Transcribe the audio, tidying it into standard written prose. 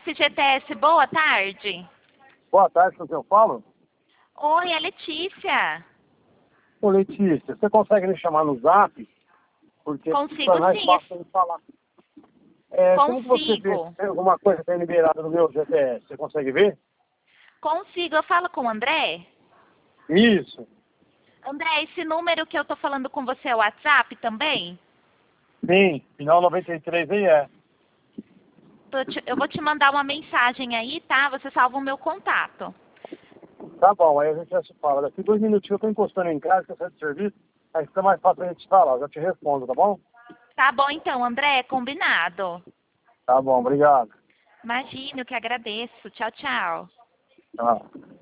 FGTS, boa tarde. Boa tarde, com quem eu falo? Oi, é Letícia. Ô, Letícia, você consegue me chamar no Zap? Porque Consigo fica mais sim, fácil de falar. Como que você vê consigo. se tem alguma coisa que é liberada no meu GPS? Você consegue ver? Consigo, eu falo com o André? Isso. André, esse número que eu tô falando com você é o WhatsApp também? Sim, final 93 aí é. Eu vou te mandar uma mensagem aí, tá? Você salva o meu contato. Tá bom, aí a gente já se fala. Daqui 2 minutinhos eu tô encostando em casa, que eu saio de serviço, aí fica mais fácil a gente falar. Eu já te respondo, tá bom? Tá bom então, André, combinado. Tá bom, obrigado. Imagino que agradeço. Tchau, tchau. Tchau.